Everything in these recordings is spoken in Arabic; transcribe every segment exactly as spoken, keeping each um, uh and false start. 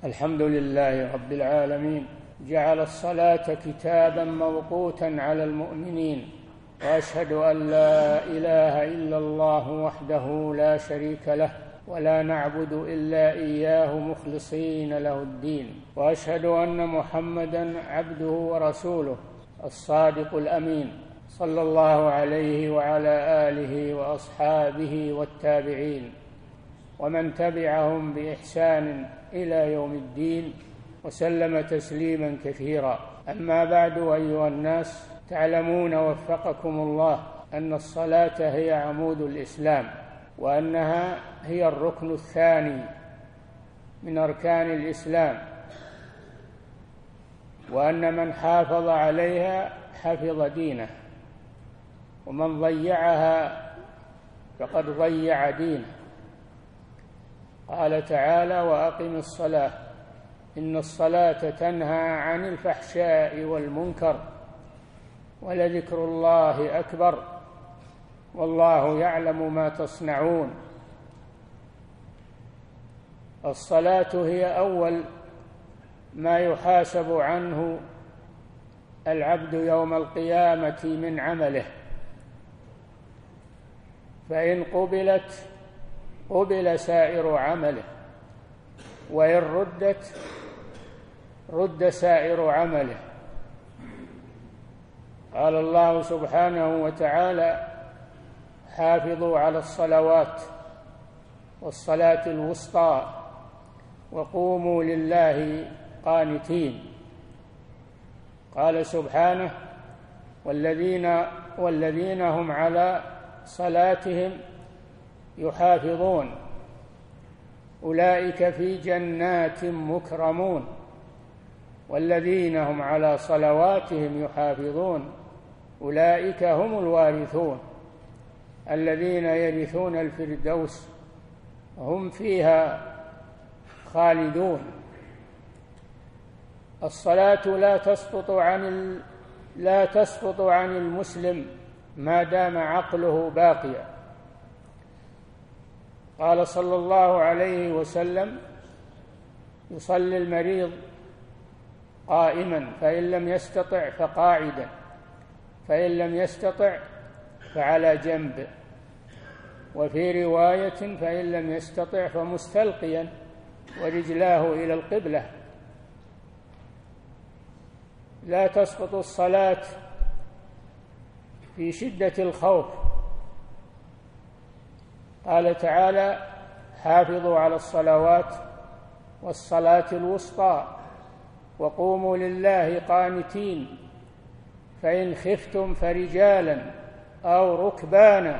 الحمد لله رب العالمين، جعل الصلاة كتابا موقوتا على المؤمنين، وأشهد أن لا إله إلا الله وحده لا شريك له، ولا نعبد إلا إياه مخلصين له الدين، وأشهد أن محمدًا عبده ورسوله الصادق الأمين، صلى الله عليه وعلى آله وأصحابه والتابعين ومن تبعهم بإحسان إلى يوم الدين، وسلم تسليما كثيرا. أما بعد، أيها الناس، تعلمون وفقكم الله أن الصلاة هي عمود الإسلام، وأنها هي الركن الثاني من أركان الإسلام، وأن من حافظ عليها حفظ دينه، ومن ضيعها فقد ضيع دينه. قال تعالى: وأقم الصلاة إن الصلاة تنهى عن الفحشاء والمنكر ولذكر الله أكبر والله يعلم ما تصنعون. الصلاة هي أول ما يحاسب عنه العبد يوم القيامة من عمله، فإن قبلت قبل سائر عمله، وإن ردت رد سائر عمله. قال الله سبحانه وتعالى: حافظوا على الصلوات والصلاة الوسطى وقوموا لله قانتين. قال سبحانه: والذين والذين هم على صلاتهم يحافظون أولئك في جنات مكرمون. والذين هم على صلواتهم يحافظون أولئك هم الوارثون الذين يرثون الفردوس هم فيها خالدون. الصلاة لا تسقط عن ال... لا تسقط عن المسلم ما دام عقله باقيا. قال صلى الله عليه وسلم: يصلي المريض قائما، فإن لم يستطع فقاعدا، فإن لم يستطع فعلى جنب، وفي رواية: فإن لم يستطع فمستلقيا ورجلاه إلى القبلة. لا تسقط الصلاة في شدة الخوف. قال تعالى: حافظوا على الصلوات والصلاة الوسطى وقوموا لله قانتين، فإن خفتم فرجالا أو ركبانا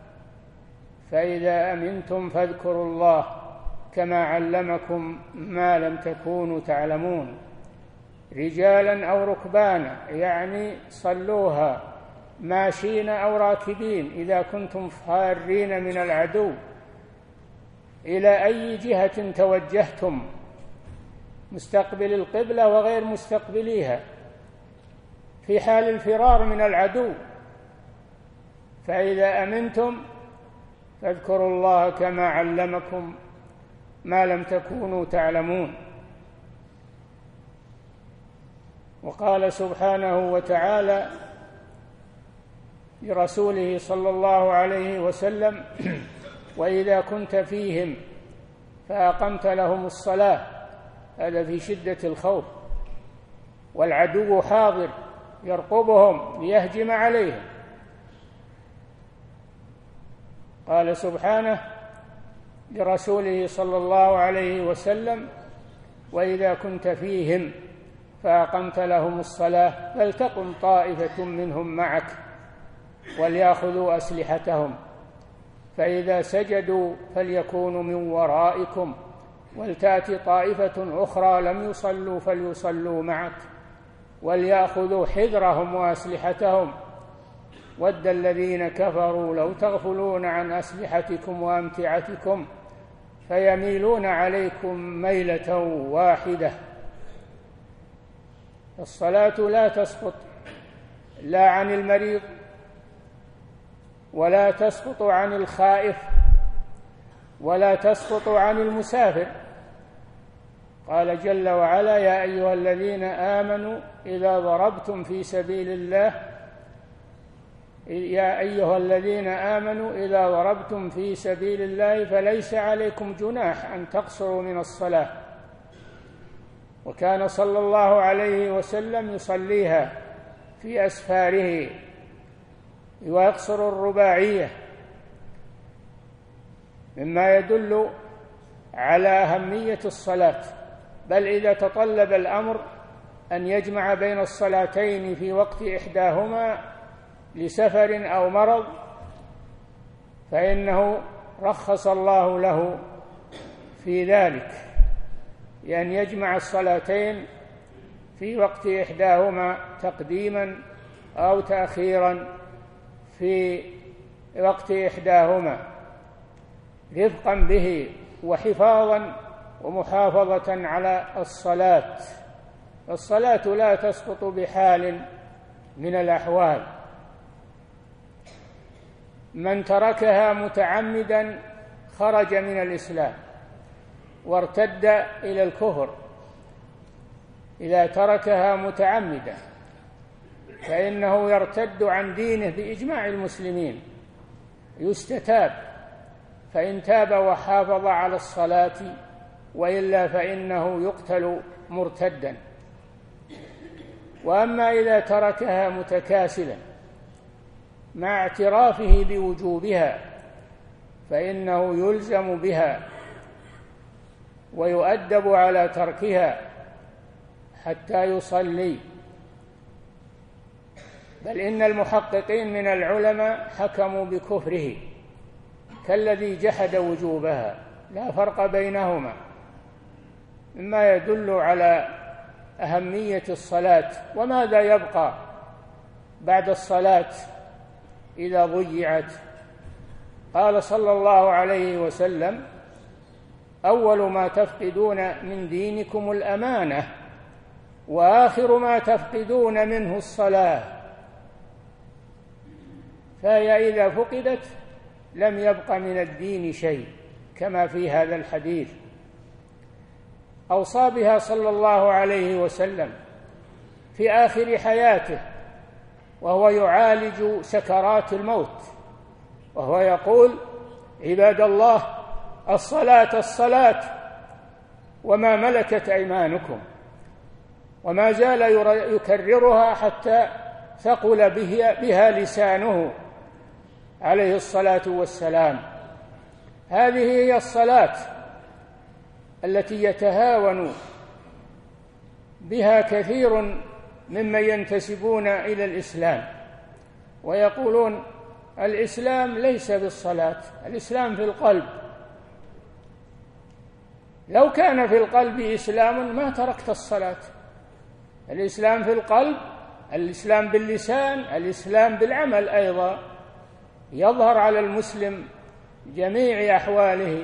فإذا أمنتم فاذكروا الله كما علمكم ما لم تكونوا تعلمون. رجالا أو ركبانا يعني صلوها ماشين أو راكبين إذا كنتم فارين من العدو إلى أي جهة توجهتم، مستقبل القبلة وغير مستقبليها، في حال الفرار من العدو. فإذا أمنتم فاذكروا الله كما علمكم ما لم تكونوا تعلمون. وقال سبحانه وتعالى لرسوله صلى الله عليه وسلم: وإذا كنت فيهم فأقمت لهم الصلاة. هذا في شدة الخوف، والعدو حاضر يرقبهم ليهجم عليهم. قال سبحانه لرسوله صلى الله عليه وسلم: وإذا كنت فيهم فأقمت لهم الصلاة فلتقم طائفة منهم معك وليأخذوا أسلحتهم، فإذا سجدوا فليكونوا من ورائكم ولتأتي طائفة أخرى لم يصلوا فليصلوا معك وليأخذوا حذرهم وأسلحتهم، ود الذين كفروا لو تغفلون عن أسلحتكم وأمتعتكم فيميلون عليكم ميلة واحدة. الصلاة لا تسقط لا عن المريض ولا تسقط عن الخائف ولا تسقط عن المسافر، قال جل وعلا: يا أيها الذين آمنوا إذا ضربتم في سبيل الله يا أيها الذين آمنوا إذا ضربتم في سبيل الله فليس عليكم جناح أن تقصروا من الصلاة. وكان صلى الله عليه وسلم يصليها في أسفاره ويقصر الرباعية، مما يدل على أهمية الصلاة. بل إذا تطلب الأمر أن يجمع بين الصلاتين في وقت إحداهما لسفر أو مرض فإنه رخص الله له في ذلك، لأن يجمع الصلاتين في وقت إحداهما تقديما أو تأخيرا في وقت إحداهما رفقا به وحفاظا ومحافظة على الصلاة. الصلاة لا تسقط بحال من الأحوال. من تركها متعمدا خرج من الإسلام وارتد إلى الكفر. إذا تركها متعمدا فإنه يرتد عن دينه بإجماع المسلمين، يستتاب، فإن تاب وحافظ على الصلاة، وإلا فإنه يقتل مرتدا. وأما إذا تركها متكاسلا مع اعترافه بوجوبها فإنه يلزم بها ويؤدب على تركها حتى يصلي. بل إن المحققين من العلماء حكموا بكفره كالذي جحد وجوبها، لا فرق بينهما، مما يدل على أهمية الصلاة. وماذا يبقى بعد الصلاة إذا ضيعت؟ قال صلى الله عليه وسلم: أول ما تفقدون من دينكم الأمانة، وآخر ما تفقدون منه الصلاة. فهي إذا فقدت لم يبق من الدين شيء، كما في هذا الحديث. أوصى بها صلى الله عليه وسلم في آخر حياته وهو يعالج سكرات الموت، وهو يقول: عباد الله، الصلاة الصلاة وما ملكت أيمانكم. وما زال يكررها حتى ثقل بها لسانه عليه الصلاة والسلام. هذه هي الصلاة التي يتهاون بها كثير ممن ينتسبون إلى الإسلام ويقولون: الإسلام ليس بالصلاة، الإسلام في القلب. لو كان في القلب إسلام ما تركت الصلاة. الإسلام في القلب، الإسلام باللسان، الإسلام بالعمل أيضا، يظهر على المسلم جميع أحواله.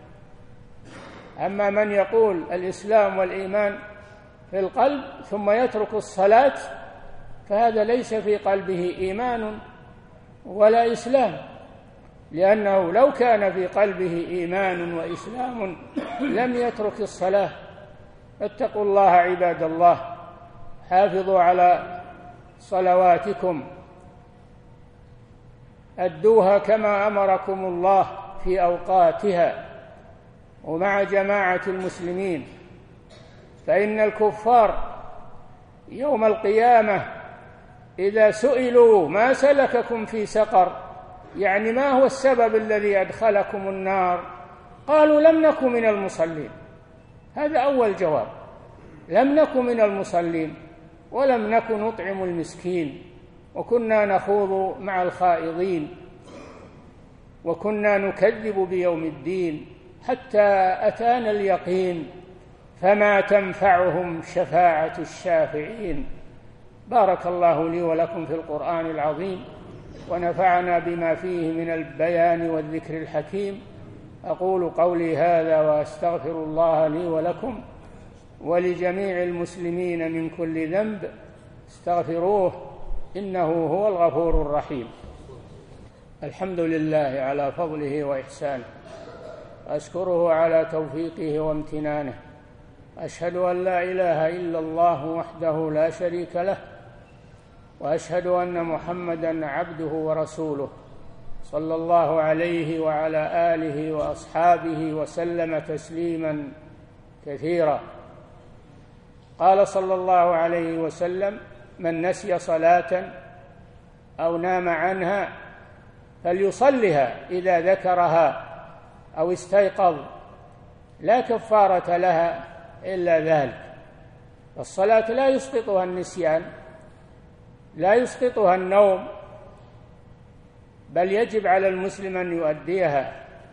أما من يقول الإسلام والإيمان في القلب ثم يترك الصلاة فهذا ليس في قلبه إيمان ولا إسلام، لأنه لو كان في قلبه إيمان وإسلام لم يترك الصلاة. اتقوا الله عباد الله، حافظوا على صلواتكم، أدوها كما أمركم الله في أوقاتها ومع جماعة المسلمين. فإن الكفار يوم القيامة إذا سئلوا: ما سلككم في سقر؟ يعني ما هو السبب الذي أدخلكم النار؟ قالوا: لم نكن من المصلين. هذا أول جواب، لم نكن من المصلين، ولم نكن نطعم المسكين، وكنا نخوض مع الخائضين، وكنا نكذب بيوم الدين حتى أتانا اليقين، فما تنفعهم شفاعة الشافعين. بارك الله لي ولكم في القرآن العظيم، ونفعنا بما فيه من البيان والذكر الحكيم. أقول قولي هذا وأستغفر الله لي ولكم ولجميع المسلمين من كل ذنب، استغفروه إنه هو الغفور الرحيم. الحمد لله على فضله وإحسانه، أشكره على توفيقه وامتنانه، أشهد أن لا إله إلا الله وحده لا شريك له، وأشهد أن محمدًا عبده ورسوله، صلى الله عليه وعلى آله وأصحابه وسلم تسليمًا كثيرا. قال صلى الله عليه وسلم: من نسي صلاة أو نام عنها فليصلها إذا ذكرها أو استيقظ، لا كفارة لها إلا ذلك. الصلاة لا يسقطها النسيان، لا يسقطها النوم، بل يجب على المسلم أن يؤديها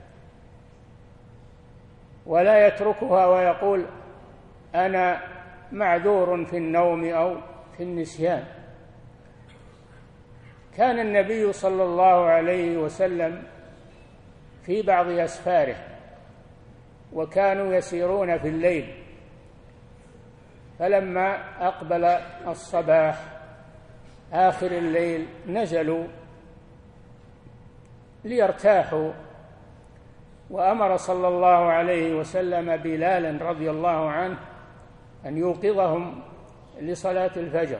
ولا يتركها ويقول أنا معذور في النوم أو في النسيان. كان النبي صلى الله عليه وسلم في بعض أسفاره وكانوا يسيرون في الليل، فلما أقبل الصباح آخر الليل نزلوا ليرتاحوا، وأمر صلى الله عليه وسلم بلالا رضي الله عنه أن يوقظهم لصلاة الفجر،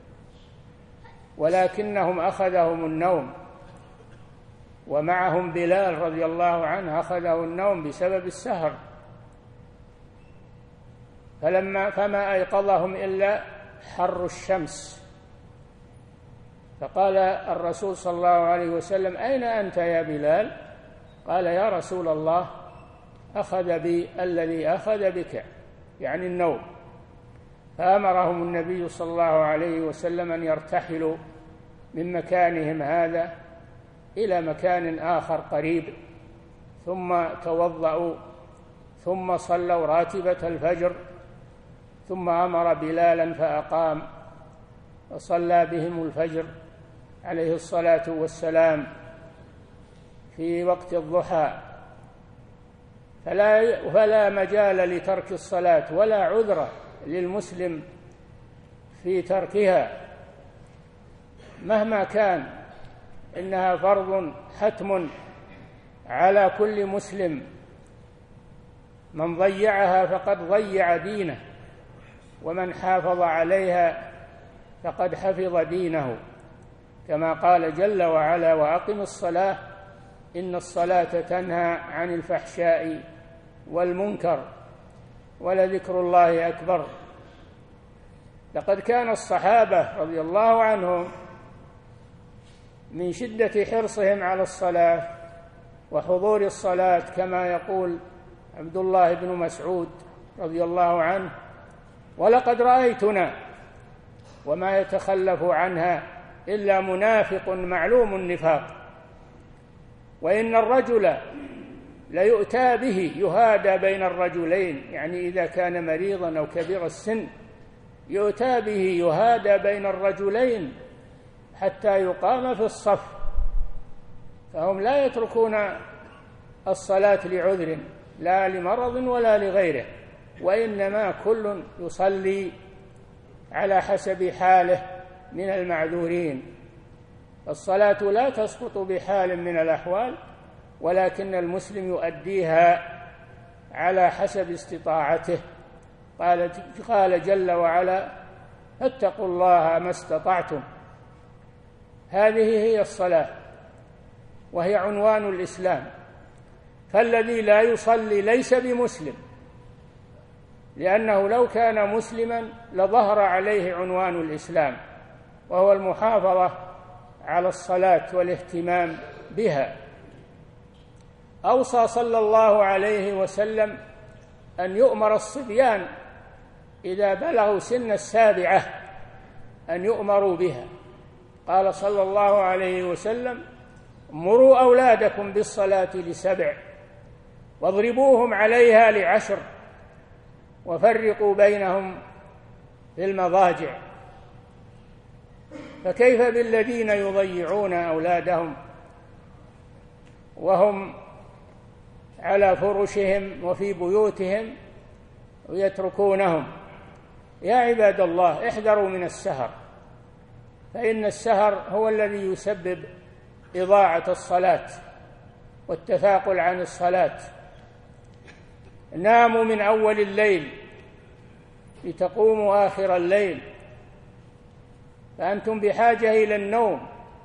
ولكنهم أخذهم النوم، ومعهم بلال رضي الله عنه أخذه النوم بسبب السهر، فلما فما أيقظهم إلا حر الشمس. فقال الرسول صلى الله عليه وسلم: أين أنت يا بلال؟ قال: يا رسول الله، أخذ بي الذي أخذ بك، يعني النوم. فأمرهم النبي صلى الله عليه وسلم أن يرتحلوا من مكانهم هذا إلى مكان آخر قريب، ثم توضأوا، ثم صلوا راتبة الفجر، ثم أمر بلالا فأقام وصلى بهم الفجر عليه الصلاة والسلام في وقت الضحى. فلا, فلا مجال لترك الصلاة ولا عذر للمسلم في تركها مهما كان، إنها فرض حتم على كل مسلم، من ضيعها فقد ضيع دينه، ومن حافظ عليها فقد حفظ دينه، كما قال جل وعلا: وأقم الصلاة إن الصلاة تنهى عن الفحشاء والمنكر ولذكر الله أكبر. لقد كان الصحابة رضي الله عنهم من شدة حرصهم على الصلاة وحضور الصلاة، كما يقول عبد الله بن مسعود رضي الله عنه: ولقد رأيتنا وما يتخلف عنها إلا منافق معلوم النفاق، وإن الرجل ليؤتى به يهادى بين الرجلين، يعني إذا كان مريضا أو كبير السن يؤتى به يهادى بين الرجلين حتى يقام في الصف. فهم لا يتركون الصلاة لعذر، لا لمرض ولا لغيره، وإنما كل يصلي على حسب حاله من المعذورين. الصلاة لا تسقط بحال من الأحوال، ولكن المسلم يؤديها على حسب استطاعته. قال, قال جل وعلا: اتقوا الله ما استطعتم. هذه هي الصلاة، وهي عنوان الإسلام. فالذي لا يصلي ليس بمسلم، لأنه لو كان مسلما لظهر عليه عنوان الإسلام، وهو المحافظة على الصلاة والاهتمام بها. أوصى صلى الله عليه وسلم أن يؤمر الصبيان إذا بلغوا سن السابعة أن يؤمروا بها. قال صلى الله عليه وسلم: مروا أولادكم بالصلاة لسبع واضربوهم عليها لعشر وفرقوا بينهم في المضاجع. فكيف بالذين يضيعون أولادهم وهم على فرشهم وفي بيوتهم ويتركونهم؟ يا عباد الله، احذروا من السهر، فإن السهر هو الذي يسبب إضاعة الصلاة والتثاقل عن الصلاة. ناموا من أول الليل لتقوموا آخر الليل، فأنتم بحاجة إلى النوم،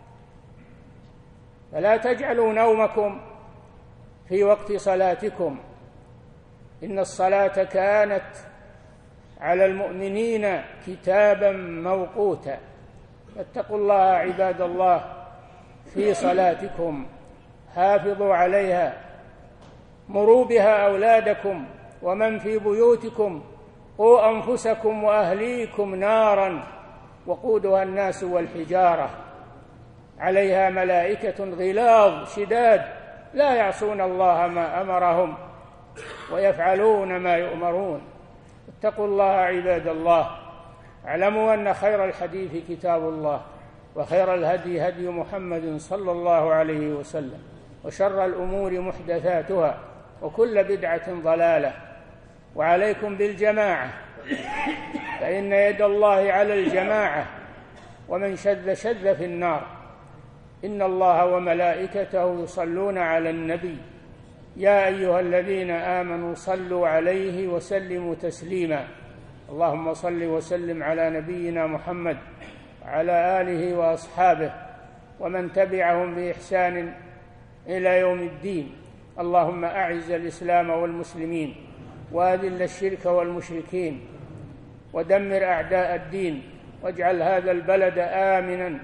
فلا تجعلوا نومكم في وقت صلاتكم. إن الصلاة كانت على المؤمنين كتابا موقوتا، فاتقوا الله عباد الله في صلاتكم، حافظوا عليها، مروا بها أولادكم ومن في بيوتكم، قوا أنفسكم وأهليكم نارا وقودها الناس والحجارة، عليها ملائكة غلاظ شداد لا يعصون الله ما أمرهم ويفعلون ما يؤمرون. اتقوا الله عباد الله. اعلموا أن خير الحديث كتاب الله، وخير الهدي هدي محمد صلى الله عليه وسلم، وشر الأمور محدثاتها، وكل بدعة ضلالة. وعليكم بالجماعة، فإن يد الله على الجماعة، ومن شذ شذ في النار. إن الله وملائكته يصلون على النبي، يا أيها الذين آمنوا صلوا عليه وسلموا تسليما. اللهم صل وسلم على نبينا محمد وعلى آله وأصحابه ومن تبعهم بإحسان إلى يوم الدين. اللهم أعز الإسلام والمسلمين، وأذل الشرك والمشركين، ودمر أعداء الدين، واجعل هذا البلد آمنا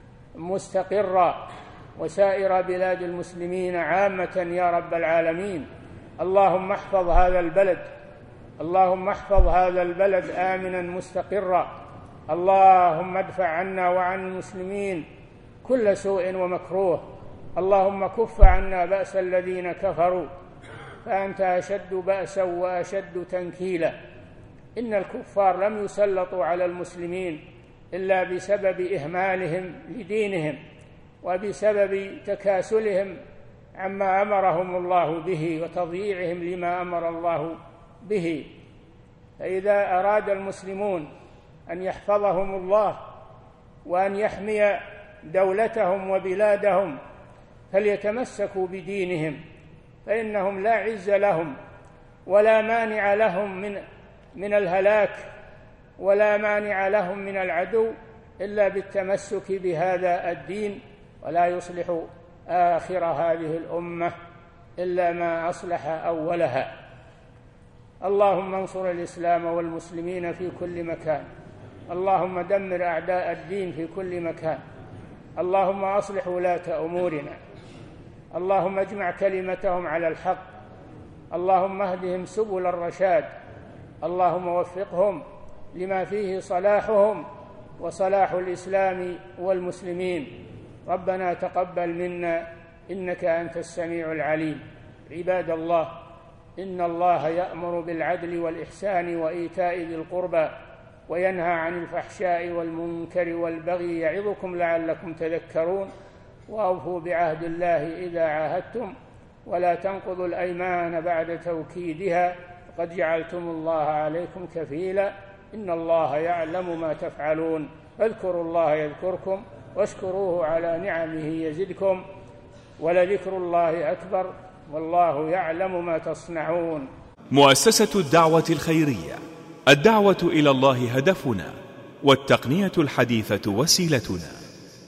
مستقرا، وسائر بلاد المسلمين عامة يا رب العالمين. اللهم احفظ هذا البلد، اللهم احفظ هذا البلد آمنا مستقرا. اللهم ادفع عنا وعن المسلمين كل سوء ومكروه. اللهم كف عنا بأس الذين كفروا، فأنت أشد بأسا وأشد تنكيلا. إن الكفار لم يسلطوا على المسلمين إلا بسبب إهمالهم لدينهم، وبسبب تكاسلهم عما أمرهم الله به، وتضييعهم لما أمر الله به. فإذا أراد المسلمون أن يحفظهم الله وأن يحمي دولتهم وبلادهم فليتمسكوا بدينهم، فإنهم لا عز لهم ولا مانع لهم من من الهلاك، ولا مانع لهم من العدو إلا بالتمسك بهذا الدين. ولا يصلح آخر هذه الأمة إلا ما أصلح أولها. اللهم انصر الإسلام والمسلمين في كل مكان، اللهم دمر أعداء الدين في كل مكان، اللهم أصلح ولاة أمورنا، اللهم اجمع كلمتهم على الحق، اللهم اهدهم سبل الرشاد، اللهم وفقهم لما فيه صلاحهم وصلاح الإسلام والمسلمين. ربنا تقبل منا إنك أنت السميع العليم. عباد الله، إن الله يأمر بالعدل والإحسان وإيتاء ذي القربى، وينهى عن الفحشاء والمنكر والبغي، يعظكم لعلكم تذكرون. وأوفوا بعهد الله إذا عاهدتم، ولا تنقضوا الأيمان بعد توكيدها، وقد جعلتم الله عليكم كفيلا، إن الله يعلم ما تفعلون. فاذكروا الله يذكركم، واشكروه على نعمه يزدكم، ولذكر الله أكبر، والله يعلم ما تصنعون. مؤسسة الدعوة الخيرية، الدعوة إلى الله هدفنا، والتقنية الحديثة وسيلتنا.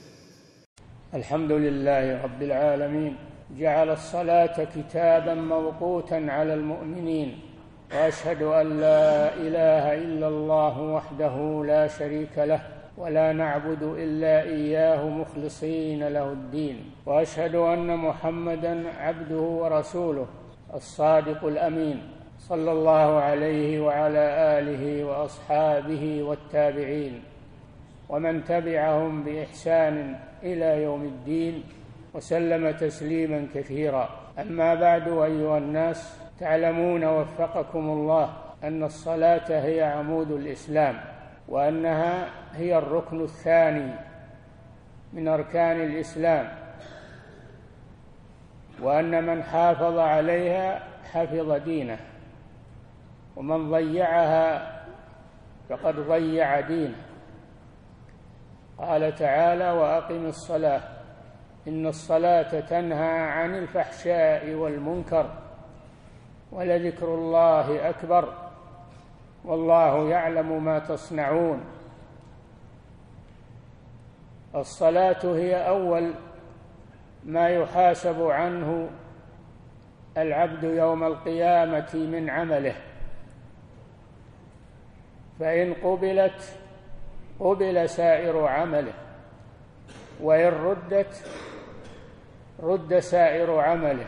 الحمد لله رب العالمين، جعل الصلاة كتابا موقوتا على المؤمنين، وأشهد أن لا إله إلا الله وحده لا شريك له، ولا نعبد إلا إياه مخلصين له الدين، وأشهد أن محمدًا عبده ورسوله الصادق الأمين، صلى الله عليه وعلى آله وأصحابه والتابعين ومن تبعهم بإحسان إلى يوم الدين، وسلم تسليما كثيرا. أما بعد، أيها الناس، تعلمون وفقكم الله أن الصلاة هي عمود الإسلام، وأنها هي الركن الثاني من أركان الإسلام، وأن من حافظ عليها حفظ دينه، ومن ضيعها فقد ضيع دينه. قال تعالى: وأقم الصلاة إن الصلاة تنهى عن الفحشاء والمنكر ولذكر الله أكبر والله يعلم ما تصنعون. الصلاة هي أول ما يحاسب عنه العبد يوم القيامة من عمله، فإن قبلت قبل سائر عمله، وإن ردت رد سائر عمله.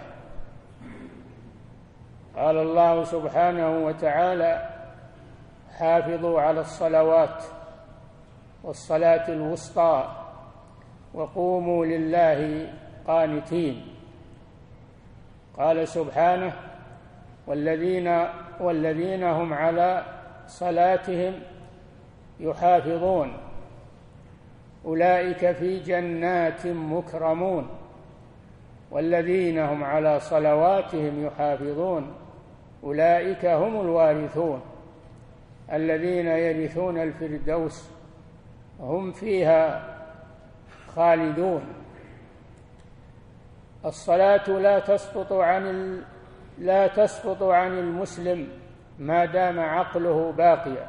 قال الله سبحانه وتعالى: حافظوا على الصلوات والصلاة الوسطى وقوموا لله قانتين. قال سبحانه: والذين والذين هم على صلاتهم يحافظون أولئك في جنات مكرمون. والذين هم على صلواتهم يحافظون أولئك هم الوارثون الذين يرثون الفردوس هم فيها خالدون. الصلاة لا تسقط عن ال... لا تسقط عن المسلم ما دام عقله باقيا.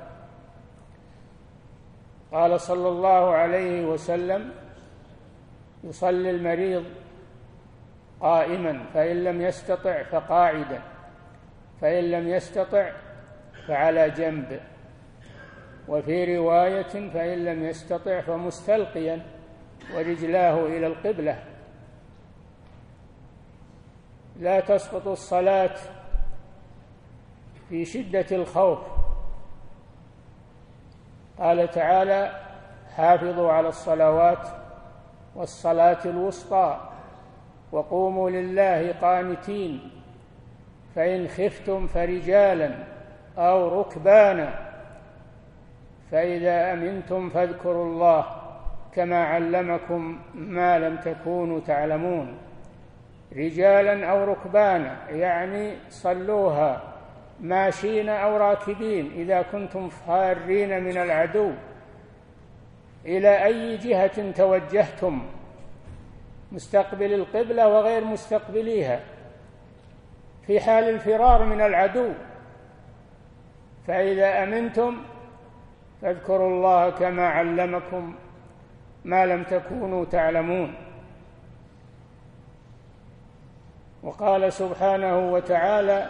قال صلى الله عليه وسلم: يصلي المريض قائما، فإن لم يستطع فقاعدا، فإن لم يستطع فعلى جنب، وفي رواية: فإن لم يستطع فمستلقيا ورجلاه إلى القبلة. لا تسقط الصلاة في شدة الخوف. قال تعالى: حافظوا على الصلوات والصلاة الوسطى وقوموا لله قانتين، فإن خفتم فرجالا أو ركبانا فإذا أمنتم فاذكروا الله كما علمكم ما لم تكونوا تعلمون. رجالا أو ركبانا يعني صلوها ماشين أو راكبين إذا كنتم فارين من العدو إلى أي جهة توجهتم، مستقبل القبلة وغير مستقبليها، في حال الفرار من العدو. فإذا أمنتم فاذكروا الله كما علمكم ما لم تكونوا تعلمون. وقال سبحانه وتعالى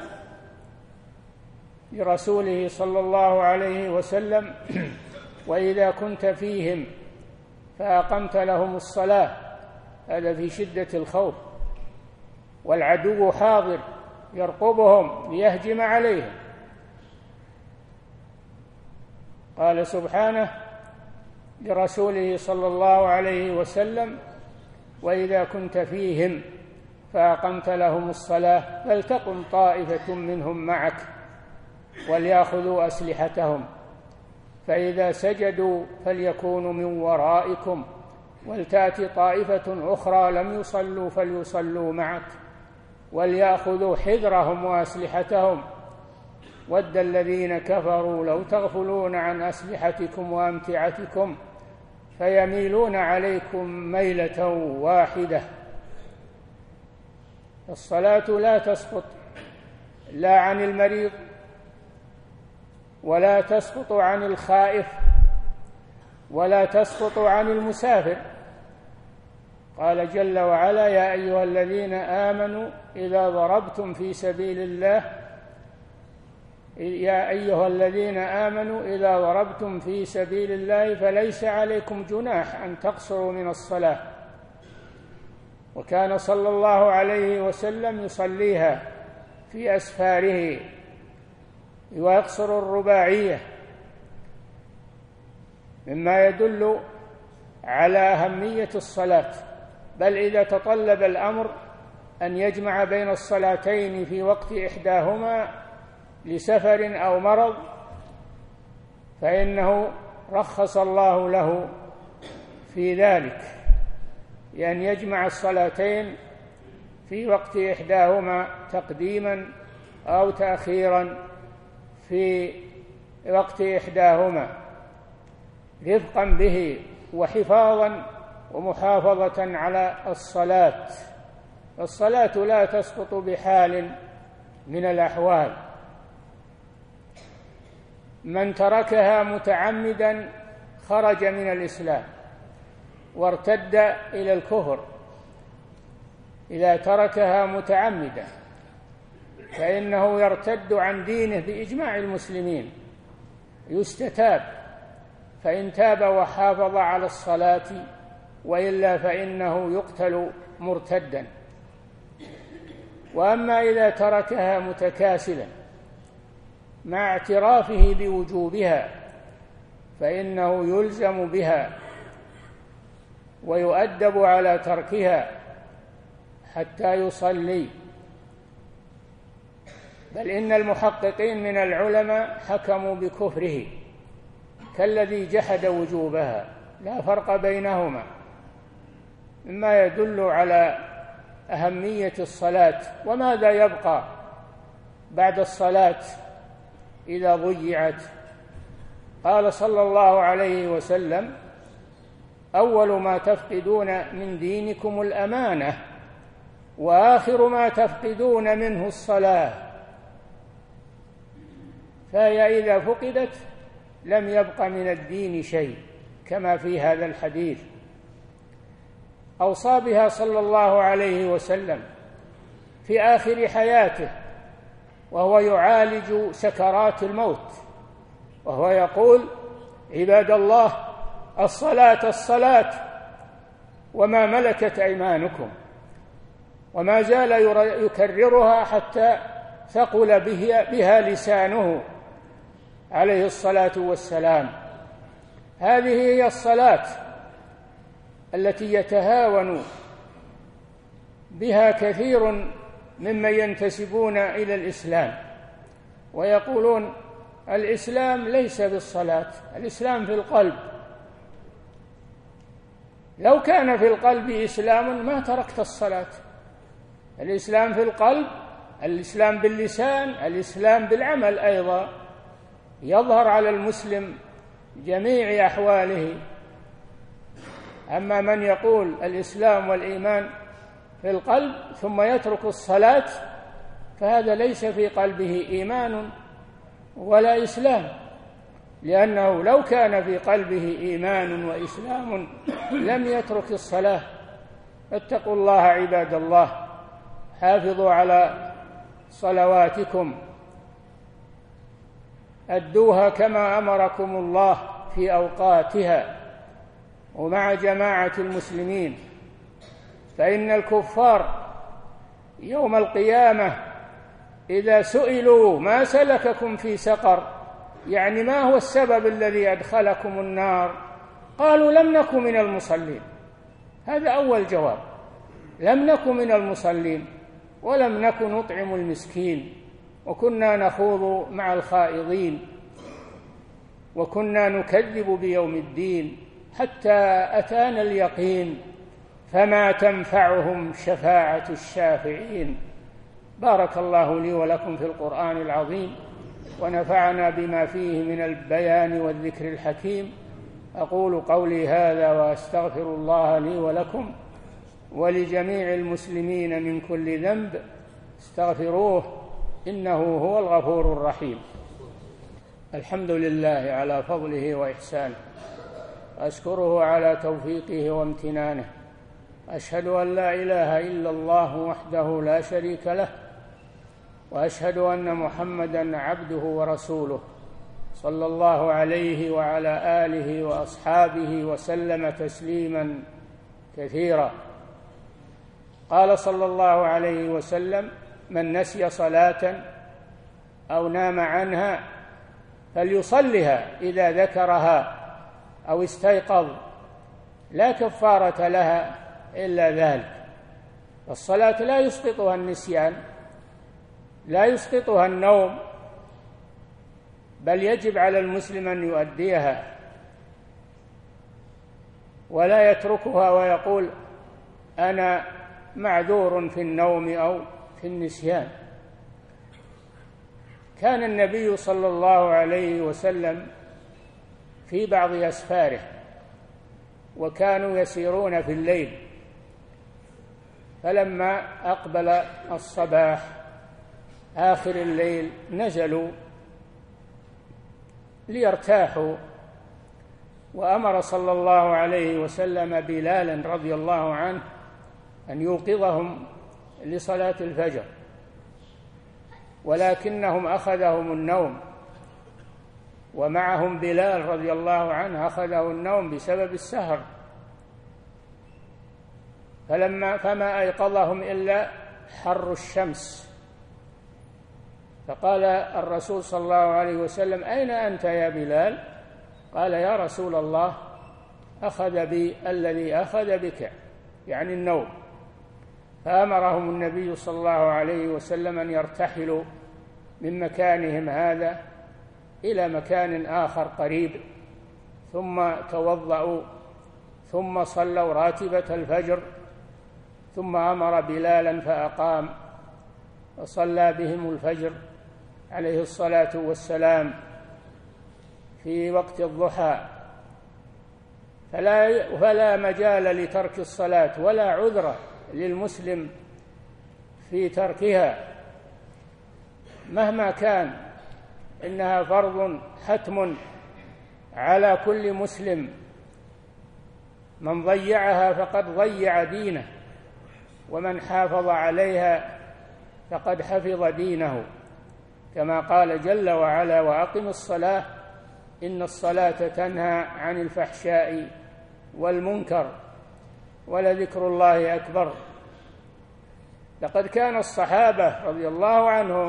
لرسوله صلى الله عليه وسلم: وإذا كنت فيهم فأقمت لهم الصلاة. هذا في شدة الخوف، والعدو حاضر يرقبهم ليهجم عليهم. قال سبحانه لرسوله صلى الله عليه وسلم: وإذا كنت فيهم فأقمت لهم الصلاة فلتقم طائفة منهم معك وليأخذوا أسلحتهم، فإذا سجدوا فليكونوا من ورائكم ولتأتي طائفة أخرى لم يصلوا فليصلوا معك وليأخذوا حذرهم وأسلحتهم، ود الذين كفروا لو تغفلون عن أسلحتكم وأمتعتكم فيميلون عليكم ميلة واحدة. الصلاة لا تسقط لا عن المريض ولا تسقط عن الخائف ولا تسقط عن المسافر. قال جل وعلا: يا أيها الذين آمنوا إذا ضربتم في سبيل الله يا أيها الذين آمنوا إذا ضربتم في سبيل الله فليس عليكم جناح أن تقصروا من الصلاة. وكان صلى الله عليه وسلم يصليها في أسفاره ويقصر الرباعية، مما يدل على أهمية الصلاة. بل إذا تطلب الأمر أن يجمع بين الصلاتين في وقت إحداهما لسفر أو مرض فإنه رخص الله له في ذلك، لأن يجمع الصلاتين في وقت إحداهما تقديما أو تأخيرا في وقت إحداهما رفقا به وحفاظا ومحافظة على الصلاة. الصلاة لا تسقط بحال من الأحوال. من تركها متعمدا خرج من الإسلام وارتد إلى الكفر. إذا تركها متعمدا فإنه يرتد عن دينه بإجماع المسلمين، يستتاب، فإن تاب وحافظ على الصلاة، وإلا فإنه يقتل مرتدا. وأما إذا تركها متكاسلا مع اعترافه بوجوبها فإنه يلزم بها ويؤدب على تركها حتى يصلي. بل إن المحققين من العلماء حكموا بكفره كالذي جحد وجوبها، لا فرق بينهما، مما يدل على أهمية الصلاة. وماذا يبقى بعد الصلاة إذا ضيعت؟ قال صلى الله عليه وسلم: أول ما تفقدون من دينكم الأمانة، وآخر ما تفقدون منه الصلاة. فهي إذا فقدت لم يبق من الدين شيء، كما في هذا الحديث. أوصى بها صلى الله عليه وسلم في آخر حياته وهو يعالج سكرات الموت، وهو يقول: عباد الله، الصلاة الصلاة وما ملكت أيمانكم. وما زال يكررها حتى ثقل بها لسانه عليه الصلاة والسلام. هذه هي الصلاة التي يتهاون بها كثير ممن ينتسبون إلى الإسلام ويقولون الإسلام ليس بالصلاة، الإسلام في القلب. لو كان في القلب إسلام ما تركت الصلاة. الإسلام في القلب، الإسلام باللسان، الإسلام بالعمل أيضا، يظهر على المسلم جميع أحواله. أما من يقول الإسلام والإيمان في القلب ثم يترك الصلاة فهذا ليس في قلبه إيمان ولا إسلام، لأنه لو كان في قلبه إيمان وإسلام لم يترك الصلاة. اتقوا الله عباد الله، حافظوا على صلواتكم، أدوها كما أمركم الله في أوقاتها ومع جماعة المسلمين. فإن الكفار يوم القيامة إذا سئلوا ما سلككم في سقر، يعني ما هو السبب الذي أدخلكم النار، قالوا لم نكن من المصلين. هذا أول جواب، لم نكن من المصلين ولم نكن نطعم المسكين وكنا نخوض مع الخائضين وكنا نكذب بيوم الدين حتى أتانا اليقين فما تنفعهم شفاعة الشافعين. بارك الله لي ولكم في القرآن العظيم ونفعنا بما فيه من البيان والذكر الحكيم. أقول قولي هذا وأستغفر الله لي ولكم ولجميع المسلمين من كل ذنب، استغفروه إنه هو الغفور الرحيم. الحمد لله على فضله وإحسانه، أشكره على توفيقه وامتنانه، أشهد أن لا إله إلا الله وحده لا شريك له، وأشهد أن محمدًا عبده ورسوله صلى الله عليه وعلى آله وأصحابه وسلم تسليمًا كثيرا. قال صلى الله عليه وسلم: من نسي صلاة أو نام عنها فليصلها إذا ذكرها أو استيقظ، لا كفارة لها إلا ذلك. الصلاة لا يسقطها النسيان، لا يسقطها النوم، بل يجب على المسلم أن يؤديها ولا يتركها ويقول أنا معذور في النوم أو في النسيان. كان النبي صلى الله عليه وسلم في بعض أسفاره وكانوا يسيرون في الليل، فلما أقبل الصباح آخر الليل نزلوا ليرتاحوا. وأمر صلى الله عليه وسلم بلالا رضي الله عنه أن يوقظهم لصلاة الفجر، ولكنهم أخذهم النوم، ومعهم بلال رضي الله عنه أخذه النوم بسبب السهر، فلما فما أيقظهم إلا حر الشمس. فقال الرسول صلى الله عليه وسلم: أين أنت يا بلال؟ قال: يا رسول الله، أخذ بي الذي أخذ بك، يعني النوم. فأمرهم النبي صلى الله عليه وسلم أن يرتحلوا من مكانهم هذا إلى مكان آخر قريب، ثم توضأوا، ثم صلوا راتبة الفجر، ثم أمر بلالا فأقام وصلى بهم الفجر عليه الصلاة والسلام في وقت الضحى. فلا, فلا مجال لترك الصلاة ولا عذر للمسلم في تركها مهما كان، إنها فرض حتم على كل مسلم، من ضيعها فقد ضيع دينه، ومن حافظ عليها فقد حفظ دينه، كما قال جل وعلا: وأقم الصلاة إن الصلاة تنهى عن الفحشاء والمنكر ولذكر الله أكبر. لقد كان الصحابة رضي الله عنهم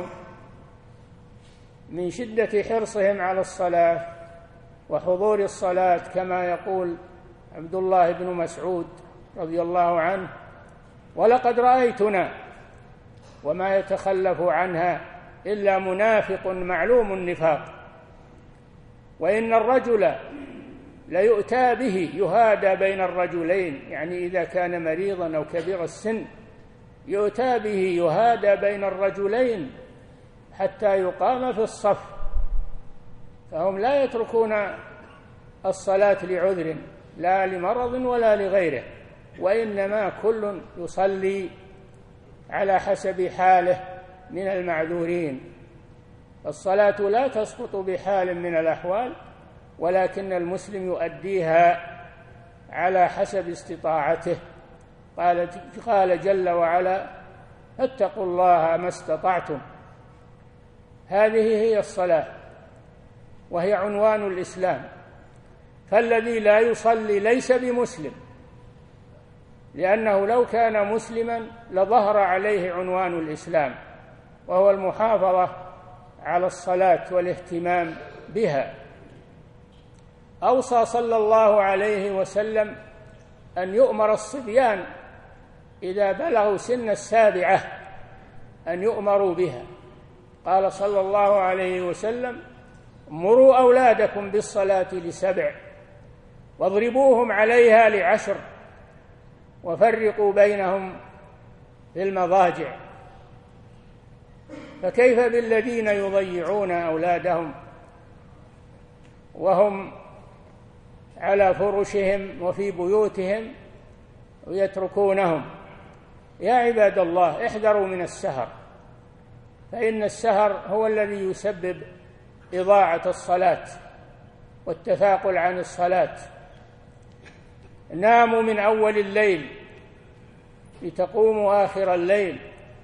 من شدة حرصهم على الصلاة وحضور الصلاة، كما يقول عبد الله بن مسعود رضي الله عنه: ولقد رأيتنا وما يتخلف عنها إلا منافق معلوم النفاق، وإن الرجل ليؤتى به يهادى بين الرجلين، يعني إذا كان مريضا أو كبير السن يؤتى به يهادى بين الرجلين حتى يقام في الصف. فهم لا يتركون الصلاة لعذر، لا لمرض ولا لغيره، وإنما كل يصلي على حسب حاله من المعذورين. الصلاة لا تسقط بحال من الأحوال، ولكن المسلم يؤديها على حسب استطاعته. قال, قال جل وعلا: فاتقوا الله ما استطعتم. هذه هي الصلاة، وهي عنوان الإسلام. فالذي لا يصلي ليس بمسلم، لأنه لو كان مسلما لظهر عليه عنوان الإسلام، وهو المحافظة على الصلاة والاهتمام بها. أوصى صلى الله عليه وسلم أن يؤمر الصبيان إذا بلغوا سن السابعة أن يؤمروا بها. قال صلى الله عليه وسلم: مروا أولادكم بالصلاة لسبع واضربوهم عليها لعشر وفرقوا بينهم في المضاجع. فكيف بالذين يضيعون أولادهم وهم على فرشهم وفي بيوتهم ويتركونهم؟ يا عباد الله، احذروا من السهر، فإن السهر هو الذي يسبب إضاعة الصلاة والتثاقل عن الصلاة. ناموا من أول الليل لتقوموا آخر الليل،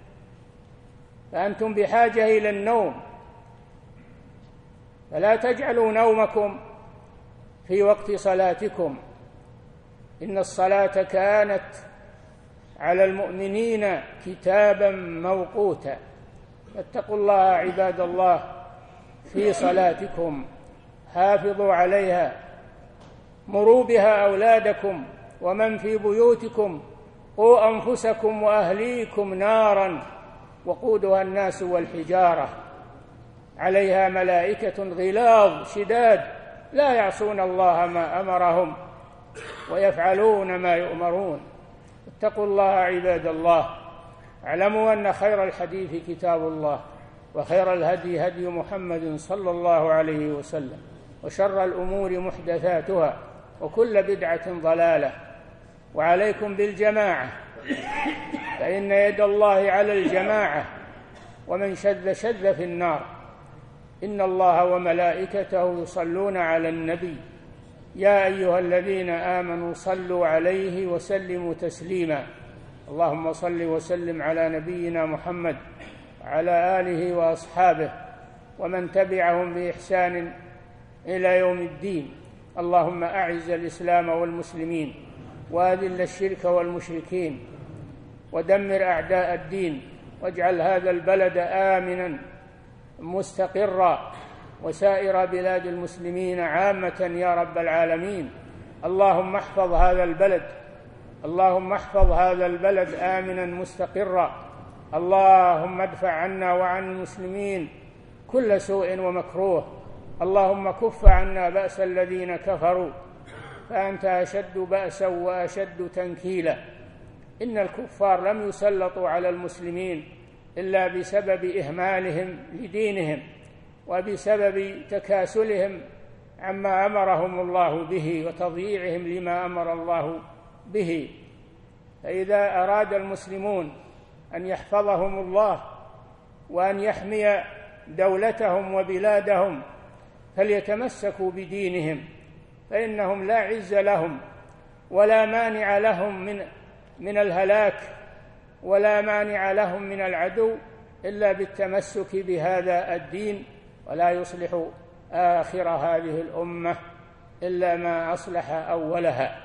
فأنتم بحاجة إلى النوم، فلا تجعلوا نومكم في وقت صلاتكم. إن الصلاة كانت على المؤمنين كتابا موقوتا. فاتقوا الله عباد الله في صلاتكم، حافظوا عليها، مروا بها أولادكم ومن في بيوتكم، قوا أنفسكم وأهليكم نارا وقودها الناس والحجارة عليها ملائكة غلاظ شداد لا يعصون الله ما أمرهم ويفعلون ما يؤمرون. اتقوا الله عباد الله. اعلموا أن خير الحديث كتاب الله، وخير الهدي هدي محمد صلى الله عليه وسلم، وشر الأمور محدثاتها، وكل بدعة ضلالة. وعليكم بالجماعة، فإن يد الله على الجماعة، ومن شذ شذ في النار. إن الله وملائكته يصلون على النبي يا أيها الذين آمنوا صلوا عليه وسلموا تسليما. اللهم صل وسلم على نبينا محمد وعلى آله وأصحابه ومن تبعهم بإحسان إلى يوم الدين. اللهم أعز الإسلام والمسلمين وأذل الشرك والمشركين ودمر أعداء الدين، واجعل هذا البلد آمنا مستقرا وسائر بلاد المسلمين عامة يا رب العالمين. اللهم احفظ هذا البلد اللهم احفظ هذا البلد آمنا مستقرا. اللهم ادفع عنا وعن المسلمين كل سوء ومكروه. اللهم كف عنا بأس الذين كفروا فأنت أشد بأسا وأشد تنكيلا. إن الكفار لم يسلطوا على المسلمين إلا بسبب إهمالهم لدينهم وبسبب تكاسلهم عما أمرهم الله به وتضييعهم لما أمر الله به. فإذا أراد المسلمون أن يحفظهم الله وأن يحمي دولتهم وبلادهم فليتمسكوا بدينهم، فإنهم لا عز لهم ولا مانع لهم من من الهلاك ولا مانع لهم من العدو إلا بالتمسك بهذا الدين، ولا يصلح آخر هذه الأمة إلا ما أصلح أولها.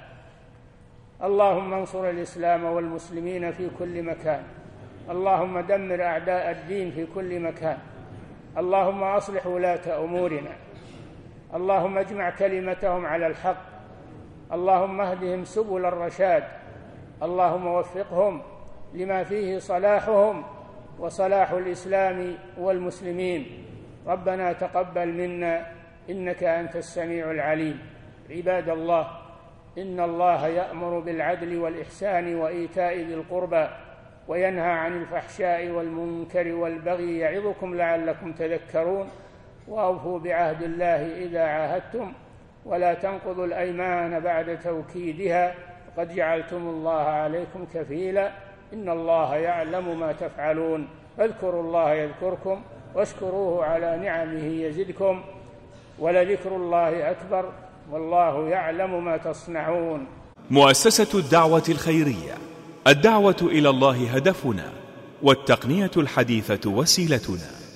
اللهم انصر الإسلام والمسلمين في كل مكان. اللهم دمر أعداء الدين في كل مكان. اللهم أصلح ولاة أمورنا. اللهم اجمع كلمتهم على الحق. اللهم اهدهم سبل الرشاد. اللهم وفقهم لما فيه صلاحهم وصلاح الإسلام والمسلمين. ربنا تقبل منا إنك أنت السميع العليم. عباد الله، إن الله يأمر بالعدل والإحسان وإيتاء ذي القربى وينهى عن الفحشاء والمنكر والبغي يعظكم لعلكم تذكرون. وأوفوا بعهد الله إذا عاهدتم ولا تنقضوا الأيمان بعد توكيدها وقد جعلتم الله عليكم كفيلا إن الله يعلم ما تفعلون. فاذكروا الله يذكركم واشكروه على نعمه يزدكم ولذكر الله أكبر والله يعلم ما تصنعون. مؤسسة الدعوة الخيرية، الدعوة إلى الله هدفنا والتقنية الحديثة وسيلتنا.